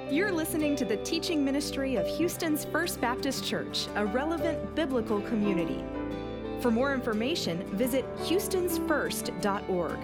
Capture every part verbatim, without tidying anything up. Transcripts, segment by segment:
You're listening to the teaching ministry of Houston's First Baptist Church, a relevant biblical community. For more information, visit houstons first dot org.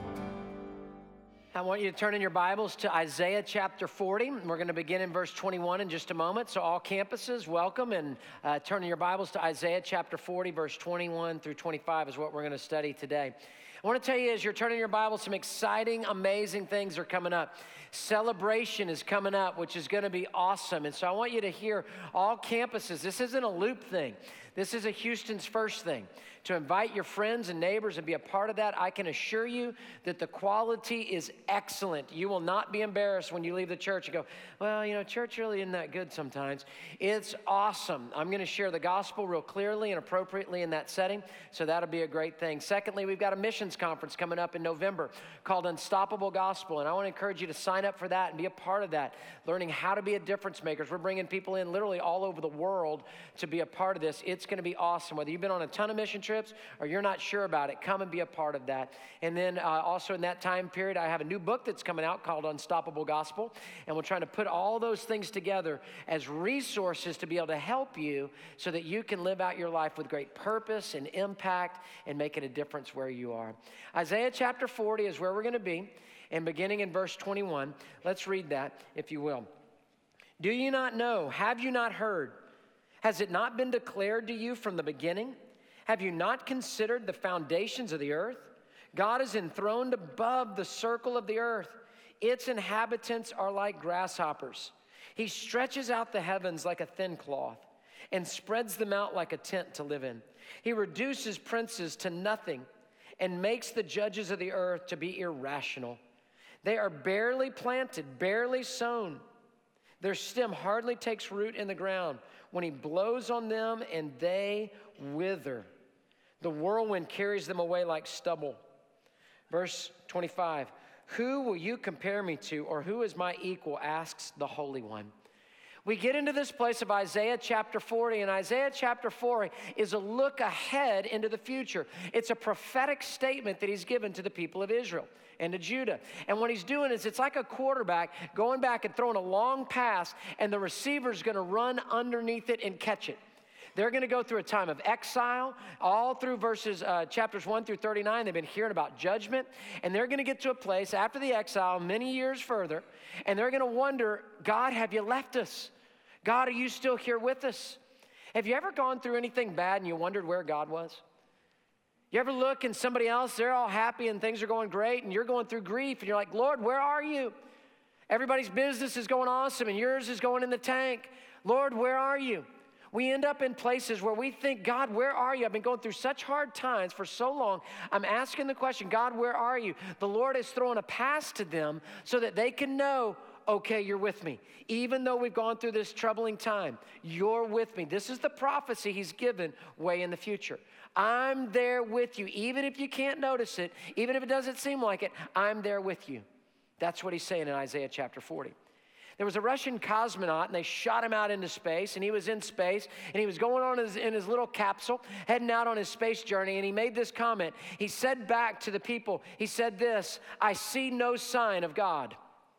I want you to turn in your Bibles to Isaiah chapter forty. We're going to begin in verse twenty-one in just a moment. So all campuses, welcome, and uh, turn in your Bibles to Isaiah chapter forty, verse twenty-one through twenty-five is what we're going to study today. I want to tell you, as you're turning your Bible, some exciting, amazing things are coming up. Celebration is coming up, which is going to be awesome. And so I want you to hear all campuses. This isn't a loop thing. This is a Houston's First thing. To invite your friends and neighbors and be a part of that, I can assure you that the quality is excellent. You will not be embarrassed when you leave the church and go, well, you know, church really isn't that good sometimes. It's awesome. I'm going to share the gospel real clearly and appropriately in that setting, so that'll be a great thing. Secondly, we've got a missions conference coming up in November called Unstoppable Gospel, and I want to encourage you to sign up for that and be a part of that, learning how to be a difference maker. We're bringing people in literally all over the world to be a part of this. It's going to be awesome. Whether you've been on a ton of mission trips or you're not sure about it, come and be a part of that. And then uh, also in that time period, I have a new book that's coming out called Unstoppable Gospel, and we're trying to put all those things together as resources to be able to help you so that you can live out your life with great purpose and impact and making a difference where you are. Isaiah chapter forty is where we're going to be, and beginning in verse twenty-one, let's read that, if you will. Do you not know? Have you not heard? Has it not been declared to you from the beginning? Have you not considered the foundations of the earth? God is enthroned above the circle of the earth. Its inhabitants are like grasshoppers. He stretches out the heavens like a thin cloth and spreads them out like a tent to live in. He reduces princes to nothing and makes the judges of the earth to be irrational. They are barely planted, barely sown. Their stem hardly takes root in the ground. When he blows on them, and they wither. The whirlwind carries them away like stubble. Verse twenty-five, who will you compare me to, or who is my equal, asks the Holy One. We get into this place of Isaiah chapter forty, and Isaiah chapter forty is a look ahead into the future. It's a prophetic statement that he's given to the people of Israel and to Judah. And what he's doing is it's like a quarterback going back and throwing a long pass, and the receiver's going to run underneath it and catch it. They're going to go through a time of exile, all through verses, uh, chapters one through thirty-nine. They've been hearing about judgment, and they're going to get to a place after the exile, many years further, and they're going to wonder, God, have you left us? God, are you still here with us? Have you ever gone through anything bad and you wondered where God was? You ever look and somebody else, they're all happy and things are going great, and you're going through grief, and you're like, Lord, where are you? Everybody's business is going awesome, and yours is going in the tank. Lord, where are you? We end up in places where we think, God, where are you? I've been going through such hard times for so long. I'm asking the question, God, where are you? The Lord is throwing a pass to them so that they can know, okay, you're with me. Even though we've gone through this troubling time, you're with me. This is the prophecy he's given way in the future. I'm there with you. Even if you can't notice it, even if it doesn't seem like it, I'm there with you. That's what he's saying in Isaiah chapter forty. There was a Russian cosmonaut, and they shot him out into space, and he was in space, and he was going on his, in his little capsule, heading out on his space journey, and he made this comment. He said back to the people, he said this, I see no sign of God.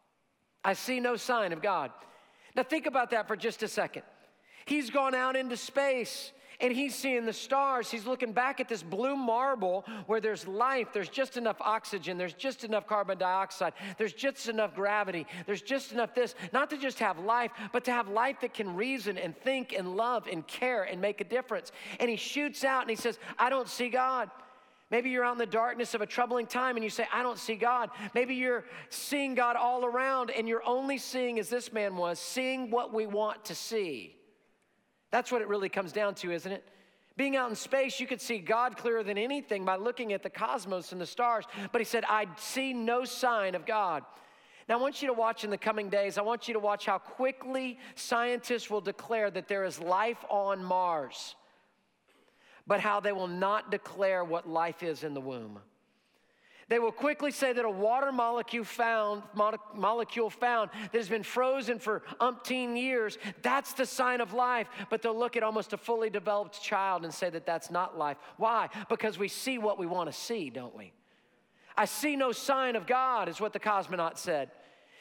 I see no sign of God. Now think about that for just a second. He's gone out into space, and he's seeing the stars. He's looking back at this blue marble where there's life. There's just enough oxygen. There's just enough carbon dioxide. There's just enough gravity. There's just enough this. Not to just have life, but to have life that can reason and think and love and care and make a difference. And he shoots out and he says, I don't see God. Maybe you're out in the darkness of a troubling time and you say, I don't see God. Maybe you're seeing God all around and you're only seeing, as this man was, seeing what we want to see. That's what it really comes down to, isn't it? Being out in space, you could see God clearer than anything by looking at the cosmos and the stars. But he said, I see no sign of God. Now, I want you to watch in the coming days, I want you to watch how quickly scientists will declare that there is life on Mars, but how they will not declare what life is in the womb. They will quickly say that a water molecule found, molecule found that has been frozen for umpteen years, that's the sign of life. But they'll look at almost a fully developed child and say that that's not life. Why? Because we see what we want to see, don't we? I see no sign of God, is what the cosmonaut said.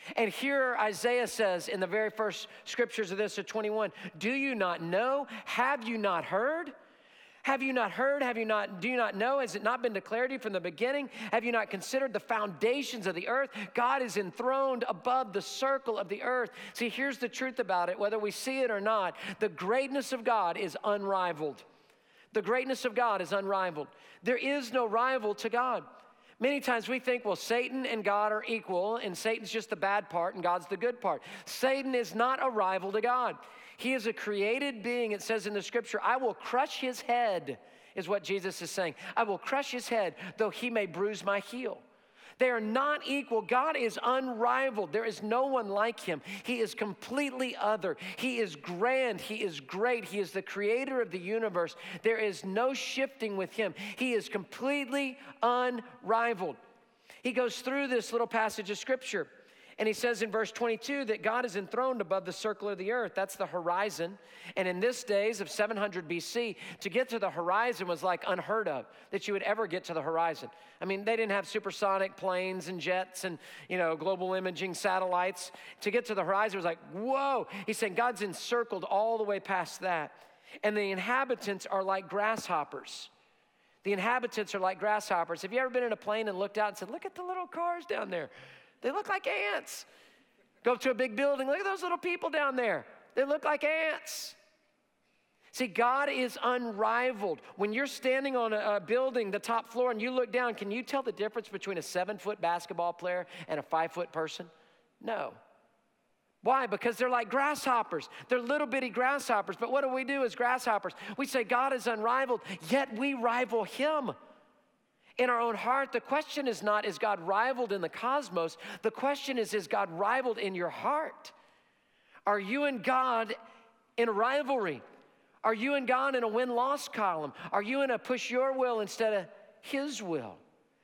And here Isaiah says in the very first scriptures of this, of twenty-one, do you not know? Have you not heard? Have you not heard? Have you not, do you not know? Has it not been declared to you from the beginning? Have you not considered the foundations of the earth? God is enthroned above the circle of the earth. See, here's the truth about it, whether we see it or not, the greatness of God is unrivaled. The greatness of God is unrivaled. There is no rival to God. Many times we think, well, Satan and God are equal, and Satan's just the bad part, and God's the good part. Satan is not a rival to God. He is a created being. It says in the scripture, I will crush his head, is what Jesus is saying. I will crush his head, though he may bruise my heel. They are not equal. God is unrivaled. There is no one like him. He is completely other. He is grand. He is great. He is the creator of the universe. There is no shifting with him. He is completely unrivaled. He goes through this little passage of scripture, and he says in verse twenty-two that God is enthroned above the circle of the earth. That's the horizon. And in this days of seven hundred B C, to get to the horizon was like unheard of, that you would ever get to the horizon. I mean, they didn't have supersonic planes and jets and, you know, global imaging satellites. To get to the horizon was like, whoa. He's saying God's encircled all the way past that. And the inhabitants are like grasshoppers. The inhabitants are like grasshoppers. Have you ever been in a plane and looked out and said, look at the little cars down there? They look like ants. Go up to a big building, look at those little people down there. They look like ants. See, God is unrivaled. When you're standing on a, a building, the top floor, and you look down, can you tell the difference between a seven-foot basketball player and a five-foot person? No. Why? Because they're like grasshoppers. They're little bitty grasshoppers. But what do we do as grasshoppers? We say God is unrivaled, yet we rival him. In our own heart, the question is not, is God rivaled in the cosmos? The question is, is God rivaled in your heart? Are you and God in a rivalry? Are you and God in a win-loss column? Are you in a push your will instead of his will?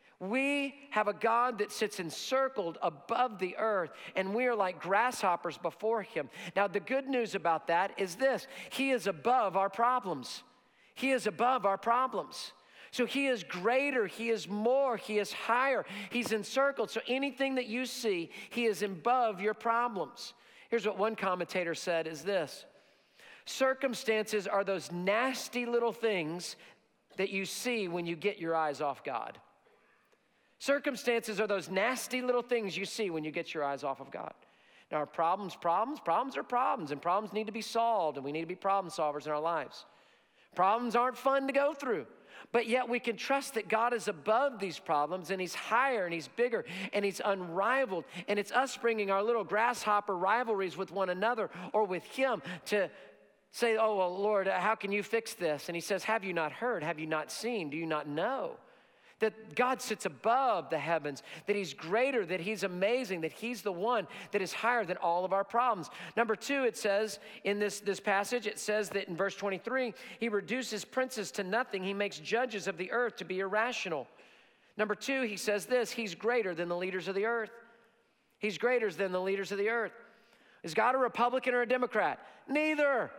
We have a God that sits encircled above the earth, and we are like grasshoppers before him. Now, the good news about that is this: he is above our problems. He is above our problems. So he is greater, he is more, he is higher, he's encircled. So anything that you see, he is above your problems. Here's what one commentator said is this: circumstances are those nasty little things that you see when you get your eyes off God. Circumstances are those nasty little things you see when you get your eyes off of God. Now, are problems problems? Problems are problems, and problems need to be solved, and we need to be problem solvers in our lives. Problems aren't fun to go through. But yet we can trust that God is above these problems, and he's higher, and he's bigger, and he's unrivaled. And it's us bringing our little grasshopper rivalries with one another or with him to say, oh, well, Lord, how can you fix this? And he says, have you not heard? Have you not seen? Do you not know? That God sits above the heavens, that he's greater, that he's amazing, that he's the one that is higher than all of our problems. Number two, it says in this, this passage, it says that in verse twenty-three, he reduces princes to nothing. He makes judges of the earth to be irrational. Number two, he says this: he's greater than the leaders of the earth. He's greater than the leaders of the earth. Is God a Republican or a Democrat? Neither.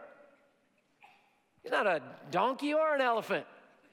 He's not a donkey or an elephant.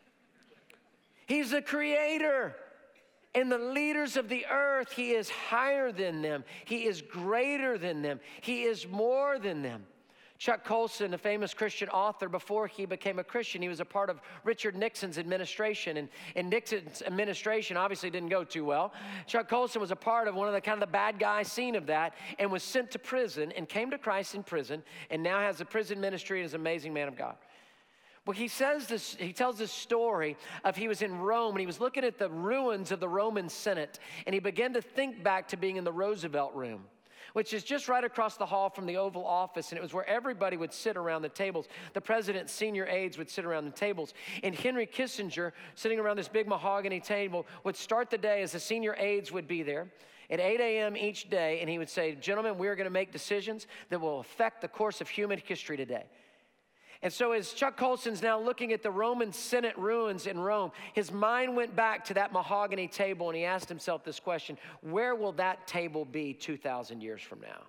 He's the creator. And the leaders of the earth, he is higher than them. He is greater than them. He is more than them. Chuck Colson, a famous Christian author, before he became a Christian, he was a part of Richard Nixon's administration. And, and Nixon's administration obviously didn't go too well. Chuck Colson was a part of one of the kind of the bad guy scene of that, and was sent to prison and came to Christ in prison, and now has a prison ministry and is an amazing man of God. Well, he says this, he tells this story of he was in Rome and he was looking at the ruins of the Roman Senate, and he began to think back to being in the Roosevelt Room, which is just right across the hall from the Oval Office, and it was where everybody would sit around the tables. The president's senior aides would sit around the tables, and Henry Kissinger, sitting around this big mahogany table, would start the day as the senior aides would be there at eight a.m. each day, and he would say, gentlemen, we are going to make decisions that will affect the course of human history today. And so as Chuck Colson's now looking at the Roman Senate ruins in Rome, his mind went back to that mahogany table, and he asked himself this question: where will that table be two thousand years from now?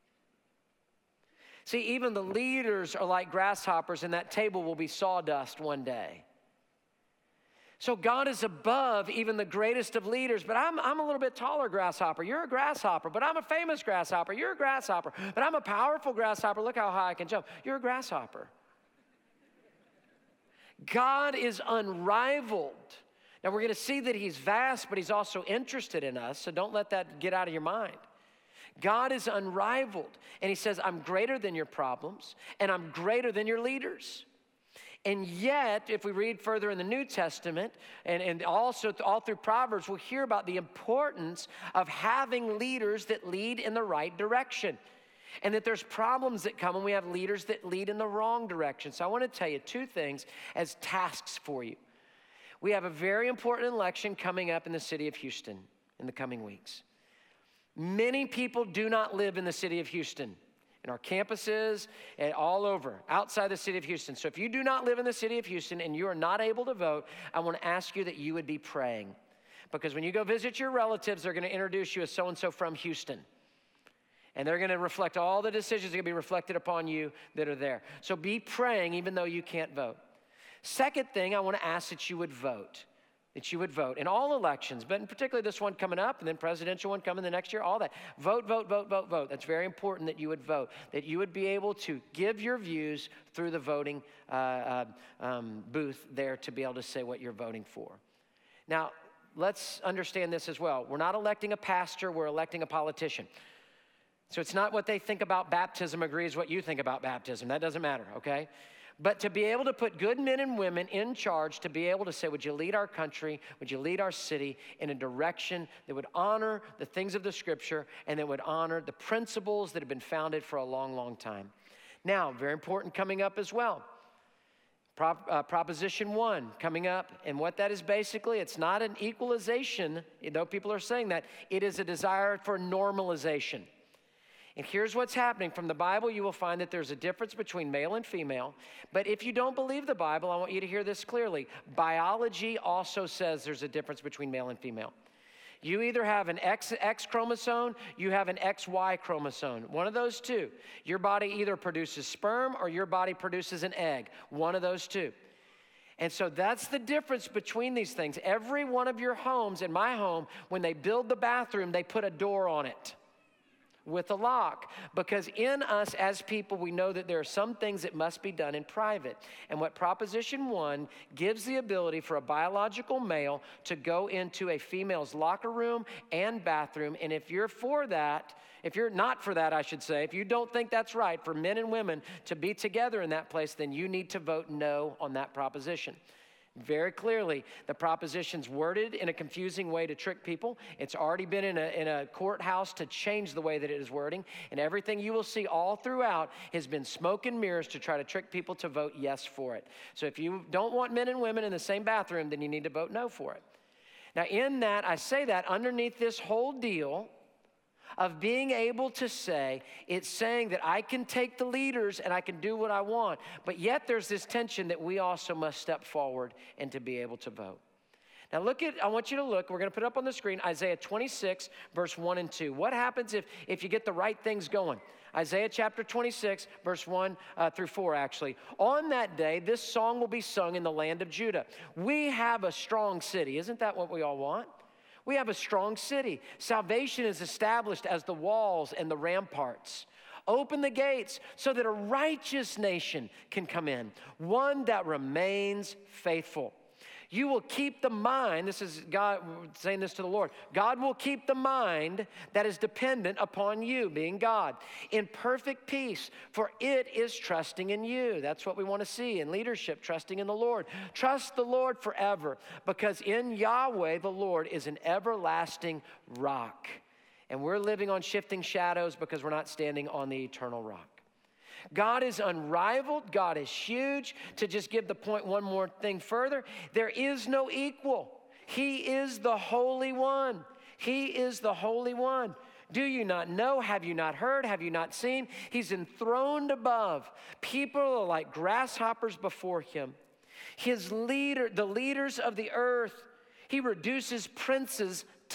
See, even the leaders are like grasshoppers, and that table will be sawdust one day. So God is above even the greatest of leaders, but I'm, I'm a little bit taller grasshopper. You're a grasshopper, but I'm a famous grasshopper. You're a grasshopper, but I'm a powerful grasshopper. Look how high I can jump. You're a grasshopper. God is unrivaled. Now we're going to see that he's vast, but he's also interested in us, so don't let that get out of your mind. God is unrivaled, and he says, I'm greater than your problems, and I'm greater than your leaders. And yet, if we read further in the New Testament, and, and also all through Proverbs, we'll hear about the importance of having leaders that lead in the right direction. And that there's problems that come when we have leaders that lead in the wrong direction. So I want to tell you two things as tasks for you. We have a very important election coming up in the city of Houston in the coming weeks. Many people do not live in the city of Houston, in our campuses and all over, outside the city of Houston. So if you do not live in the city of Houston and you are not able to vote, I want to ask you that you would be praying. Because when you go visit your relatives, they're going to introduce you as so-and-so from Houston. And they're going to reflect all the decisions that are going to be reflected upon you that are there. So be praying even though you can't vote. Second thing, I want to ask that you would vote. That you would vote in all elections, but in particular this one coming up and then presidential one coming the next year, all that. Vote, vote, vote, vote, vote. That's very important that you would vote, that you would be able to give your views through the voting uh, uh, um, booth there to be able to say what you're voting for. Now, let's understand this as well. We're not electing a pastor, we're electing a politician. So it's not what they think about baptism agrees what you think about baptism. That doesn't matter, okay? But to be able to put good men and women in charge, to be able to say, would you lead our country, would you lead our city in a direction that would honor the things of the Scripture and that would honor the principles that have been founded for a long, long time. Now, very important coming up as well. Prop, uh, Proposition one coming up, and what that is basically, it's not an equalization, though people are saying that, it is a desire for normalization. And here's what's happening. From the Bible, you will find that there's a difference between male and female. But if you don't believe the Bible, I want you to hear this clearly. Biology also says there's a difference between male and female. You either have an X, X chromosome, you have an X Y chromosome. One of those two. Your body either produces sperm or your body produces an egg. One of those two. And so that's the difference between these things. Every one of your homes, in my home, when they build the bathroom, they put a door on it with a lock, because in us as people, we know that there are some things that must be done in private. And what Proposition one gives the ability for a biological male to go into a female's locker room and bathroom. And if you're for that, if you're not for that, I should say, if you don't think that's right for men and women to be together in that place, then you need to vote no on that proposition. Very clearly, the proposition's worded in a confusing way to trick people. It's already been in a, in a courthouse to change the way that it is wording. And everything you will see all throughout has been smoke and mirrors to try to trick people to vote yes for it. So if you don't want men and women in the same bathroom, then you need to vote no for it. Now in that, I say that underneath this whole deal of being able to say, it's saying that I can take the leaders and I can do what I want, but yet there's this tension that we also must step forward and to be able to vote. Now look at, I want you to look, we're going to put up on the screen, Isaiah twenty-six, verse one and two. What happens if, if you get the right things going? Isaiah chapter twenty-six, verse one uh, through four, actually. On that day, this song will be sung in the land of Judah. We have a strong city. Isn't that what we all want? We have a strong city. Salvation is established as the walls and the ramparts. Open the gates so that a righteous nation can come in, one that remains faithful. You will keep the mind, this is God saying this to the Lord, God will keep the mind that is dependent upon you, being God, in perfect peace, for it is trusting in you. That's what we want to see in leadership, trusting in the Lord. Trust the Lord forever, because in Yahweh, the Lord is an everlasting rock. And we're living on shifting shadows because we're not standing on the eternal rock. God is unrivaled. God is huge. To just give the point one more thing further, there is no equal. He is the Holy One. He is the Holy One. Do you not know? Have you not heard? Have you not seen? He's enthroned above. People are like grasshoppers before him. His leader, the leaders of the earth, he reduces princes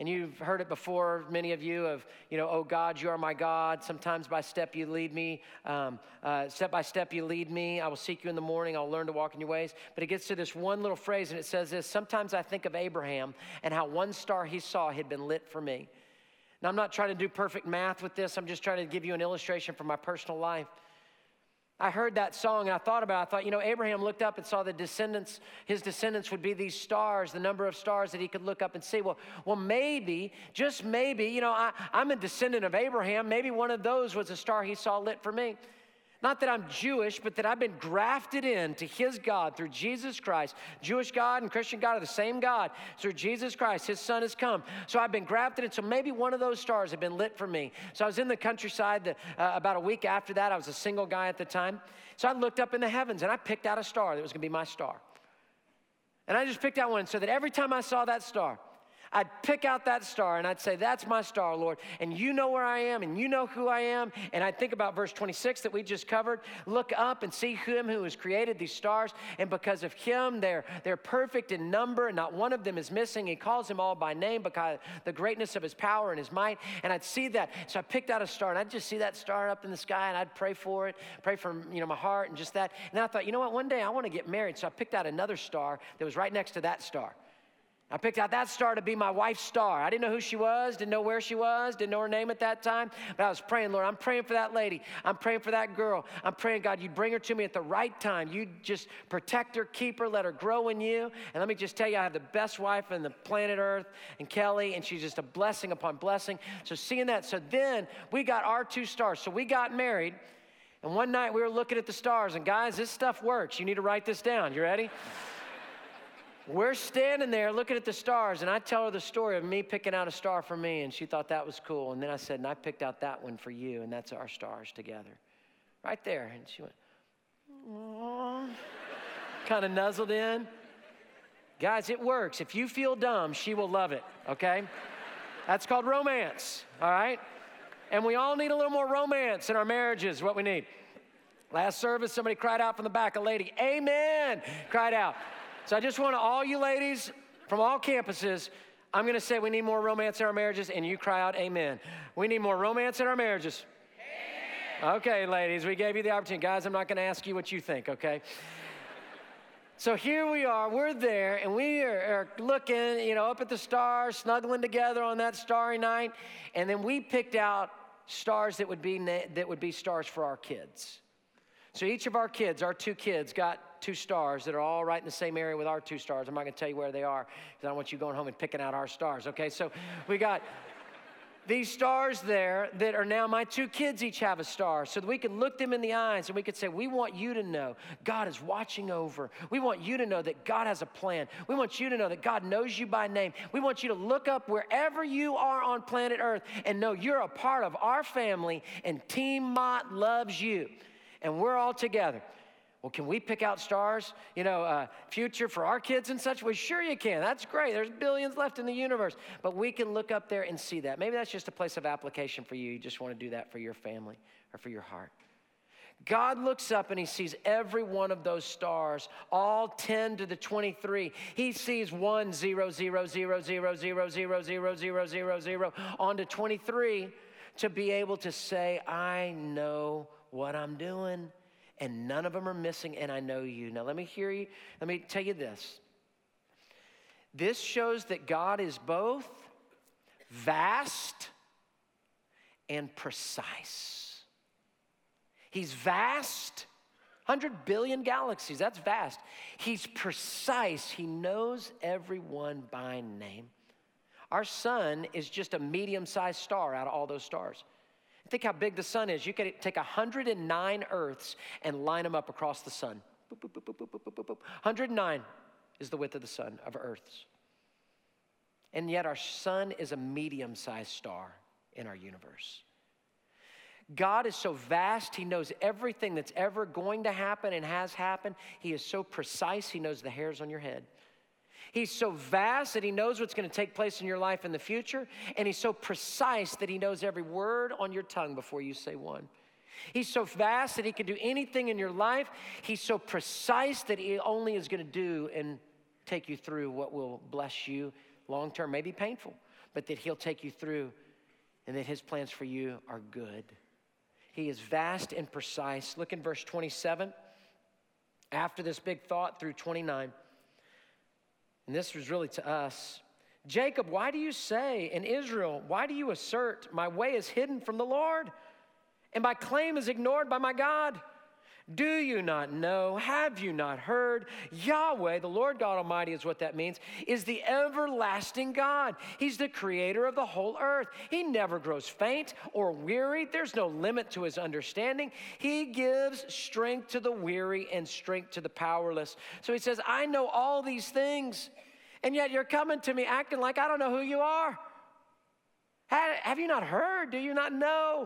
And you've heard it before, many of you, of, you know, oh God, you are my God. Sometimes by step you lead me. Um, uh, step by step you lead me. I will seek you in the morning. I'll learn to walk in your ways. But it gets to this one little phrase, and it says this: sometimes I think of Abraham and how one star he saw had been lit for me. Now, I'm not trying to do perfect math with this. I'm just trying to give you an illustration from my personal life. I heard that song and I thought about it. I thought, you know, Abraham looked up and saw the descendants, his descendants would be these stars, the number of stars that he could look up and see. Well, well, maybe, just maybe, you know, I, I'm a descendant of Abraham. Maybe one of those was a star he saw lit for me. Not that I'm Jewish, but that I've been grafted into his God through Jesus Christ. Jewish God and Christian God are the same God. Through Jesus Christ, his son has come. So I've been grafted in. So maybe one of those stars have been lit for me. So I was in the countryside the, uh, about a week after that. I was a single guy at the time. So I looked up in the heavens and I picked out a star that was going to be my star. And I just picked out one so that every time I saw that star, I'd pick out that star and I'd say, that's my star, Lord. And you know where I am and you know who I am. And I'd think about verse twenty-six that we just covered. Look up and see him who has created these stars. And because of him, they're, they're perfect in number and not one of them is missing. He calls them all by name because of the greatness of his power and his might. And I'd see that. So I picked out a star and I'd just see that star up in the sky and I'd pray for it, pray for, you know, my heart and just that. And then I thought, you know what, one day I want to get married. So I picked out another star that was right next to that star. I picked out that star to be my wife's star. I didn't know who she was, didn't know where she was, didn't know her name at that time, but I was praying, Lord, I'm praying for that lady. I'm praying for that girl. I'm praying, God, you'd bring her to me at the right time. You'd just protect her, keep her, let her grow in you. And let me just tell you, I have the best wife on the planet Earth, and Kelly, and she's just a blessing upon blessing. So seeing that, so then we got our two stars. So we got married, and one night we were looking at the stars, and guys, this stuff works. You need to write this down. You ready? We're standing there looking at the stars, and I tell her the story of me picking out a star for me, and she thought that was cool. And then I said, and I picked out that one for you, and that's our stars together. Right there. And she went, aww. Kind of nuzzled in. Guys, it works. If you feel dumb, she will love it, okay? That's called romance, all right? And we all need a little more romance in our marriages, what we need. Last service, somebody cried out from the back, a lady, amen, cried out. So I just want to, all you ladies from all campuses, I'm going to say we need more romance in our marriages, and you cry out amen. We need more romance in our marriages. Amen. Okay, ladies, we gave you the opportunity. Guys, I'm not going to ask you what you think, okay? So here we are, we're there, and we are, are looking, you know, up at the stars, snuggling together on that starry night, and then we picked out stars that would be that would be stars for our kids. So each of our kids, our two kids, got two stars that are all right in the same area with our two stars. I'm not going to tell you where they are because I don't want you going home and picking out our stars, okay? So we got these stars there that are now my two kids each have a star so that we could look them in the eyes and we could say, we want you to know God is watching over. We want you to know that God has a plan. We want you to know that God knows you by name. We want you to look up wherever you are on planet Earth and know you're a part of our family and Team Mott loves you. And we're all together. Well, can we pick out stars, you know, uh, future for our kids and such? Well, sure you can. That's great. There's billions left in the universe. But we can look up there and see that. Maybe that's just a place of application for you. You just want to do that for your family or for your heart. God looks up and he sees every one of those stars, all ten to the twenty-three. He sees one, zero, zero, zero, zero, zero, zero, zero, zero, zero, zero, on to twenty-three to be able to say, I know what I'm doing. And none of them are missing, and I know you. Now, let me hear you. Let me tell you this. This shows that God is both vast and precise. He's vast, one hundred billion galaxies, that's vast. He's precise. He knows everyone by name. Our sun is just a medium-sized star out of all those stars. Think how big the sun is. You could take one hundred nine Earths and line them up across the sun. Boop, boop, boop, boop, boop, boop, boop. one hundred nine is the width of the sun, of Earths. And yet our sun is a medium-sized star in our universe. God is so vast, he knows everything that's ever going to happen and has happened. He is so precise, he knows the hairs on your head. He's so vast that he knows what's going to take place in your life in the future. And he's so precise that he knows every word on your tongue before you say one. He's so vast that he can do anything in your life. He's so precise that he only is going to do and take you through what will bless you long term, maybe painful. but that he'll take you through and that his plans for you are good. He is vast and precise. Look in verse twenty-seven. After this big thought through twenty-nine, and this was really to us. Jacob, why do you say, and Israel, why do you assert, my way is hidden from the Lord, and my claim is ignored by my God? Do you not know? Have you not heard? Yahweh, the Lord God Almighty is what that means, is the everlasting God. He's the creator of the whole earth. He never grows faint or weary. There's no limit to his understanding. He gives strength to the weary and strength to the powerless. So he says, I know all these things, and yet you're coming to me acting like I don't know who you are. Have you not heard? Do you not know?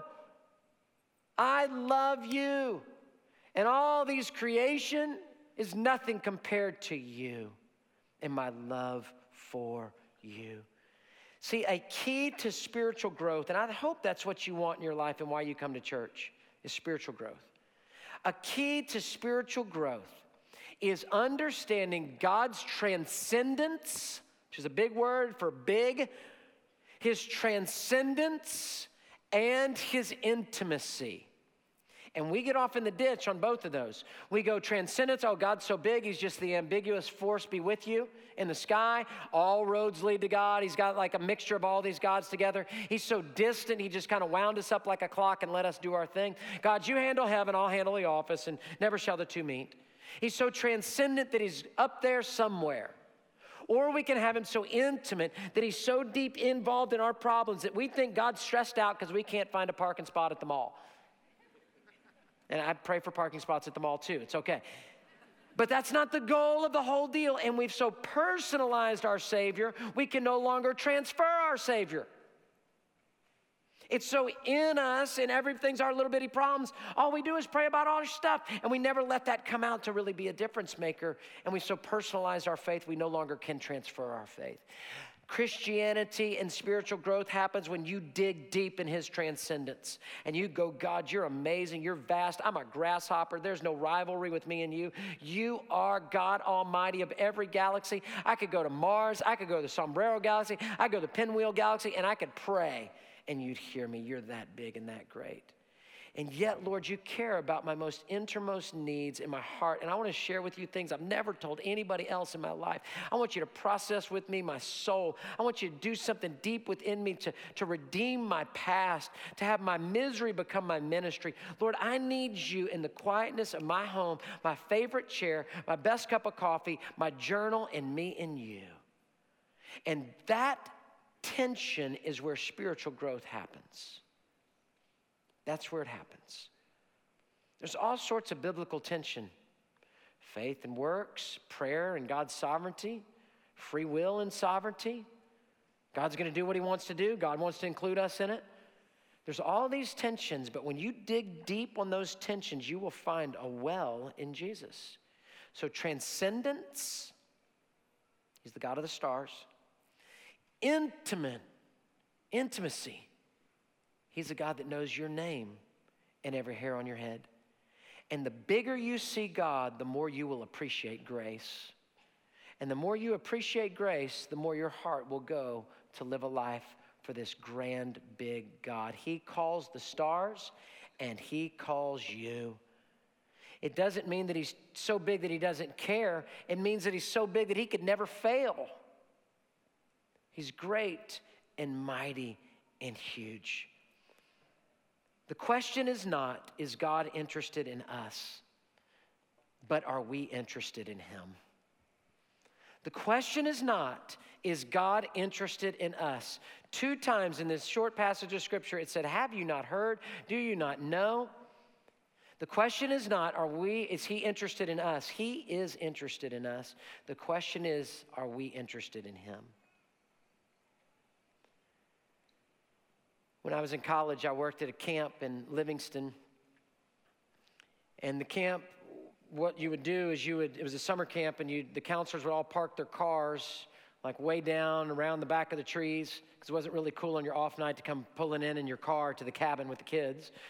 I love you. And all these creation is nothing compared to you and my love for you. See, a key to spiritual growth, and I hope that's what you want in your life and why you come to church, is spiritual growth. A key to spiritual growth is understanding God's transcendence, which is a big word for big, his transcendence and his intimacy. And we get off in the ditch on both of those. We go transcendence, oh, God's so big, he's just the ambiguous force be with you in the sky. All roads lead to God. He's got like a mixture of all these gods together. He's so distant, he just kind of wound us up like a clock and let us do our thing. God, you handle heaven, I'll handle the office, and never shall the two meet. He's so transcendent that he's up there somewhere. Or we can have him so intimate that he's so deep involved in our problems that we think God's stressed out because we can't find a parking spot at the mall. And I pray for parking spots at the mall too. It's okay. But that's not the goal of the whole deal. And we've so personalized our Savior, we can no longer transfer our Savior. It's so in us, and everything's our little bitty problems. All we do is pray about all our stuff, and we never let that come out to really be a difference maker. And we so personalize our faith, we no longer can transfer our faith. Christianity and spiritual growth happens when you dig deep in his transcendence and you go, God, you're amazing. You're vast. I'm a grasshopper. There's no rivalry with me and you. You are God Almighty of every galaxy. I could go to Mars. I could go to the Sombrero Galaxy. I could go to the Pinwheel Galaxy, and I could pray and you'd hear me. You're that big and that great. And yet, Lord, you care about my most innermost needs in my heart. And I want to share with you things I've never told anybody else in my life. I want you to process with me my soul. I want you to do something deep within me to, to redeem my past, to have my misery become my ministry. Lord, I need you in the quietness of my home, my favorite chair, my best cup of coffee, my journal, and me and you. And that tension is where spiritual growth happens. That's where it happens. There's all sorts of biblical tension. Faith and works, prayer and God's sovereignty, free will and sovereignty. God's going to do what he wants to do. God wants to include us in it. There's all these tensions, but when you dig deep on those tensions, you will find a well in Jesus. So transcendence, he's the God of the stars. Intimate, intimacy. He's a God that knows your name and every hair on your head. And the bigger you see God, the more you will appreciate grace. And the more you appreciate grace, the more your heart will go to live a life for this grand, big God. He calls the stars and he calls you. It doesn't mean that he's so big that he doesn't care. It means that he's so big that he could never fail. He's great and mighty and huge. The question is not, is God interested in us, but are we interested in him? The question is not, is God interested in us? Two times in this short passage of scripture, it said, have you not heard? Do you not know? The question is not, are we, is he interested in us? He is interested in us. The question is, are we interested in him? When I was in college, I worked at a camp in Livingston. And the camp, what you would do is you would, it was a summer camp, and you, the counselors would all park their cars like way down around the back of the trees, because it wasn't really cool on your off night to come pulling in in your car to the cabin with the kids.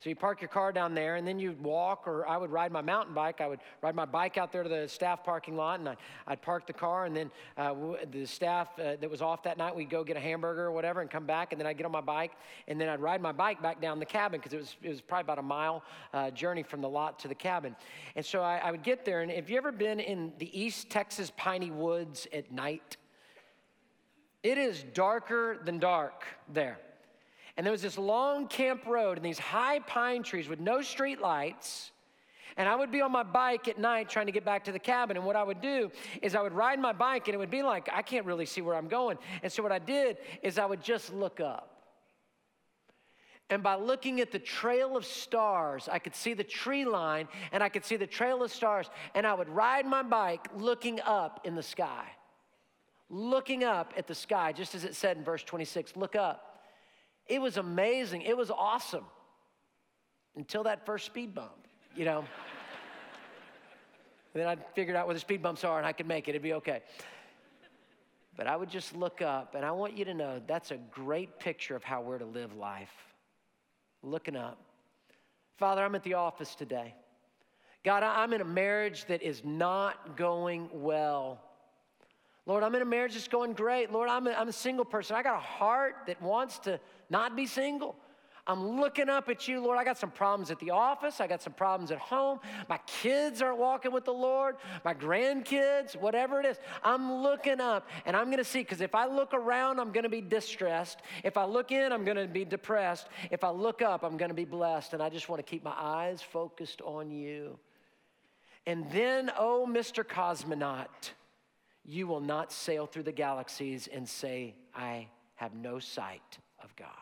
So you park your car down there, and then you'd walk, or I would ride my mountain bike. I would ride my bike out there to the staff parking lot, and I, I'd park the car, and then uh, w- the staff uh, that was off that night, we'd go get a hamburger or whatever and come back, and then I'd get on my bike, and then I'd ride my bike back down the cabin because it was, it was probably about a mile uh, journey from the lot to the cabin. And so I, I would get there, and have you ever been in the East Texas piney woods at night? It is darker than dark there. And there was this long camp road and these high pine trees with no street lights. And I would be on my bike at night trying to get back to the cabin. And what I would do is I would ride my bike, and it would be like, I can't really see where I'm going. And so what I did is I would just look up. And by looking at the trail of stars, I could see the tree line, and I could see the trail of stars. And I would ride my bike looking up in the sky. Looking up at the sky, just as it said in verse twenty-six, look up. It was amazing. It was awesome until that first speed bump, you know. And then I figured out where the speed bumps are, and I could make it. It'd be okay. But I would just look up, and I want you to know that's a great picture of how we're to live life. Looking up. Father, I'm at the office today. God, I'm in a marriage that is not going well. Lord, I'm in a marriage that's going great. Lord, I'm a, I'm a single person. I got a heart that wants to not be single. I'm looking up at you, Lord. I got some problems at the office. I got some problems at home. My kids aren't walking with the Lord. My grandkids, whatever it is. I'm looking up, and I'm going to see, because if I look around, I'm going to be distressed. If I look in, I'm going to be depressed. If I look up, I'm going to be blessed, and I just want to keep my eyes focused on you. And then, oh, Mister Cosmonaut, you will not sail through the galaxies and say, I have no sight of God.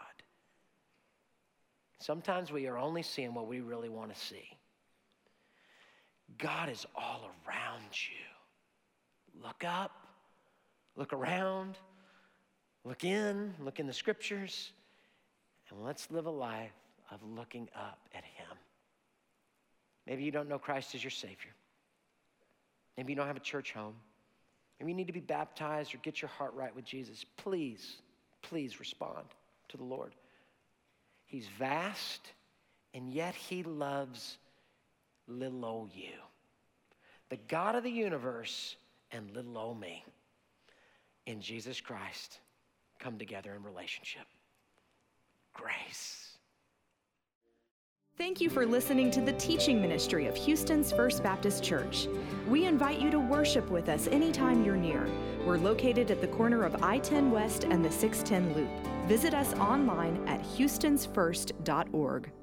Sometimes we are only seeing what we really want to see. God is all around you. Look up, look around, look in, look in the scriptures, and let's live a life of looking up at him. Maybe you don't know Christ as your Savior. Maybe you don't have a church home. Maybe you need to be baptized or get your heart right with Jesus. Please, please respond to the Lord. He's vast, and yet he loves little old you. The God of the universe and little old me in Jesus Christ come together in relationship. Grace. Thank you for listening to the teaching ministry of Houston's First Baptist Church. We invite you to worship with us anytime you're near. We're located at the corner of I ten West and the six ten Loop. Visit us online at houstons first dot org.